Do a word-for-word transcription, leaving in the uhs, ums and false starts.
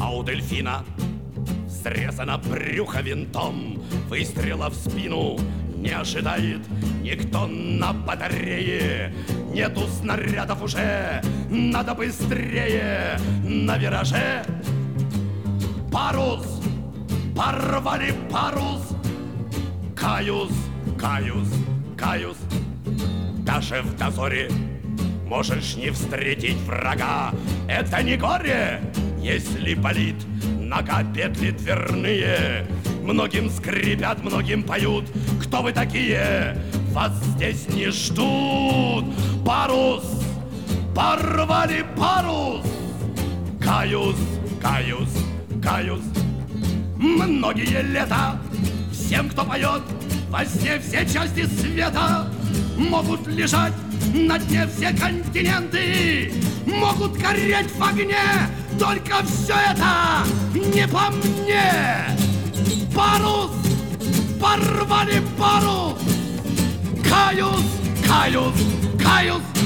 А у дельфина срезано брюхо винтом, выстрела в спину не ожидает никто на батарее. Нету снарядов уже, надо быстрее. На вираже парус, порвали парус. Каюсь, каюсь, каюсь. Даже в дозоре можешь не встретить врага. Это не горе, если болит нога, петли дверные. Многим скрипят, многим поют. Кто вы такие? Вас здесь не ждут. Парус, порвали парус. Каюсь, каюсь, каюсь. Многие лета всем, кто поет во сне все части света, могут лежать на дне все континенты, могут гореть в огне. Только все это не по мне. Парус, порвали парус. Каюсь, каюсь, каюсь.